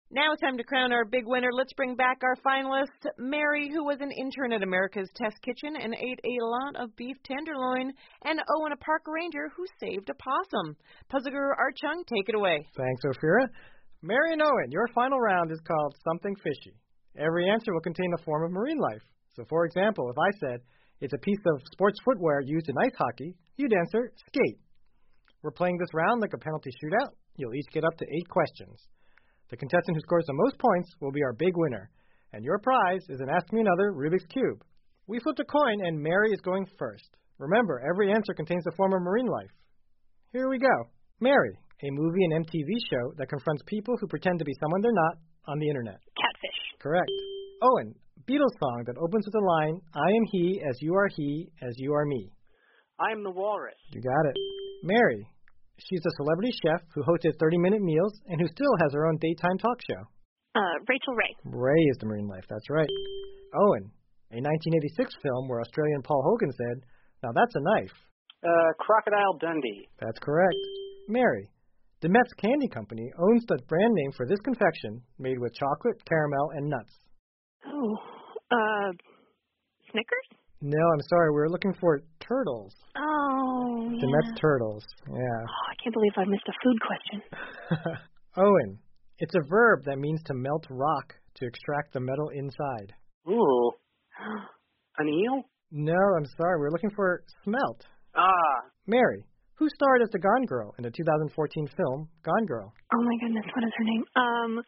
Now it's time to crown our big winner. Let's bring back our finalist, Mary, who was an intern at America's Test Kitchen and ate a lot of beef tenderloin, and Owen, a park ranger who saved a possum. Puzzle Guru Art Chung, take it away. Thanks, Ophira. Mary and Owen, your final round is called Something Fishy. Every answer will contain a form of marine life. So, for example, if I said, it's a piece of sports footwear used in ice hockey, you'd answer, skate. We're playing this round like a penalty shootout. You'll each get up to 8 questions. The contestant who scores the most points will be our big winner. And your prize is an Ask Me Another Rubik's Cube. We flipped a coin, and Mary is going first. Remember, every answer contains a form of marine life. Here we go. Mary, a movie and MTV show that confronts people who pretend to be someone they're not on the internet. Catfish. Correct. Owen, Beatles song that opens with the line, I am he as you are me. I am the walrus. You got it. Mary, she's a celebrity chef who hosted 30-minute meals and who still has her own daytime talk show. Rachel Ray. Ray is the marine life, that's right. Owen, a 1986 film where Australian Paul Hogan said, now that's a knife. Crocodile Dundee. That's correct. Mary, the Mets Candy Company owns the brand name for this confection made with chocolate, caramel, and nuts. Oh, Snickers? No, I'm sorry. We're looking for turtles. Oh, yeah. The Mets turtles, yeah. Oh, I can't believe I missed a food question. Owen, it's a verb that means to melt rock to extract the metal inside. Ooh. An eel? No, I'm sorry. We're looking for smelt. Ah. Mary, who starred as the Gone Girl in the 2014 film Gone Girl? Oh, my goodness. What is her name?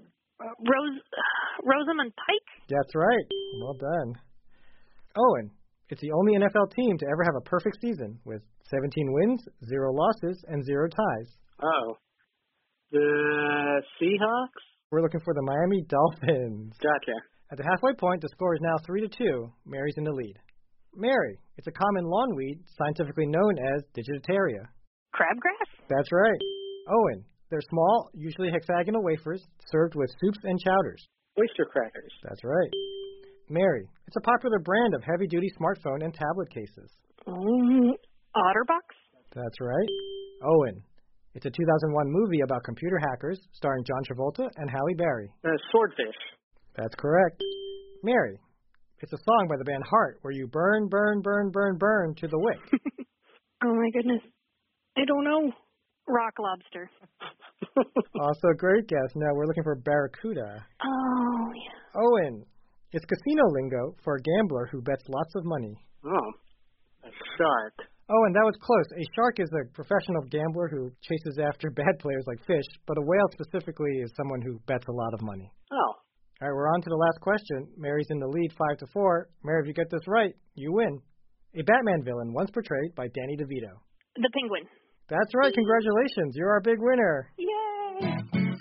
Rosamund Pike? That's right. Well done. Owen, it's the only NFL team to ever have a perfect season with 17 wins, 0 losses, and 0 ties. Oh. The Seahawks? We're looking for the Miami Dolphins. Gotcha. At the halfway point, the score is now 3-2. Mary's in the lead. Mary, it's a common lawn weed scientifically known as Digitaria. Crabgrass? That's right. Owen, they're small, usually hexagonal wafers served with soups and chowders. Oyster crackers. That's right. Mary, it's a popular brand of heavy-duty smartphone and tablet cases. Otterbox? That's right. Owen, it's a 2001 movie about computer hackers starring John Travolta and Halle Berry. Swordfish. That's correct. Mary, it's a song by the band Heart where you burn, burn, burn, burn, burn to the wick. Oh, my goodness. I don't know. Rock lobster. Also a great guess. No, we're looking for barracuda. Oh, yeah. Owen, it's casino lingo for a gambler who bets lots of money. Oh, a shark. Oh, and that was close. A shark is a professional gambler who chases after bad players like fish, but a whale specifically is someone who bets a lot of money. Oh. All right, we're on to the last question. Mary's in the lead 5-4. Mary, if you get this right, you win. A Batman villain once portrayed by Danny DeVito. The Penguin. That's right. Congratulations. You're our big winner. Yay!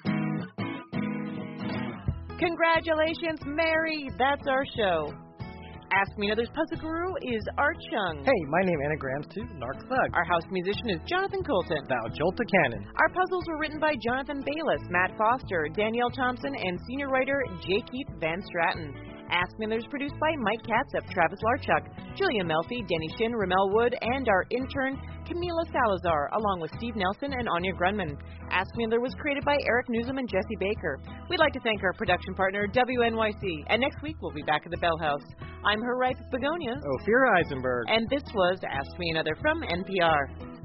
Congratulations, Mary. That's our show. Ask Me Another's Puzzle Guru is Art Chung. Hey, my name anagrams to Narc Thug. Our house musician is Jonathan Colton. Thou Jolta Cannon. Our puzzles were written by Jonathan Bayless, Matt Foster, Danielle Thompson, and senior writer J. Keith Van Stratton. Ask Me Another is produced by Mike Katzep, Travis Larchuk, Julia Melfi, Denny Shin, Ramel Wood, and our intern, Camila Salazar, along with Steve Nelson and Anya Grunman. Ask Me Another was created by Eric Newsom and Jesse Baker. We'd like to thank our production partner, WNYC. And next week, we'll be back at the Bell House. I'm her wife, Begonia. Ophira Eisenberg. And this was Ask Me Another from NPR.